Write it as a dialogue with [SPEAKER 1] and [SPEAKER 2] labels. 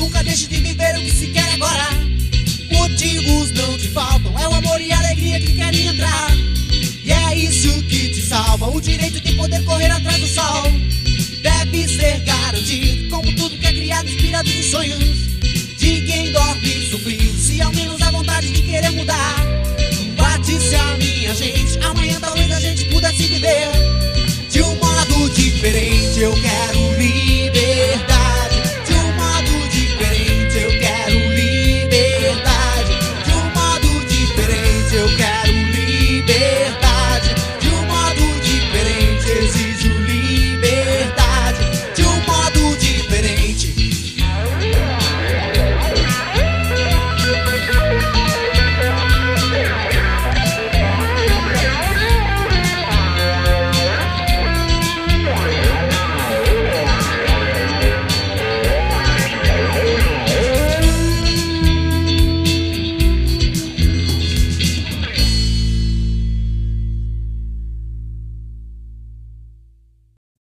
[SPEAKER 1] Nunca deixe de viver o que se quer agora. Motivos não te faltam, é o amor e a alegria que querem entrar. E é isso que te salva, o direito de poder correr atrás do sol. Deve ser garantido, como tudo que é criado inspirado nos sonhos.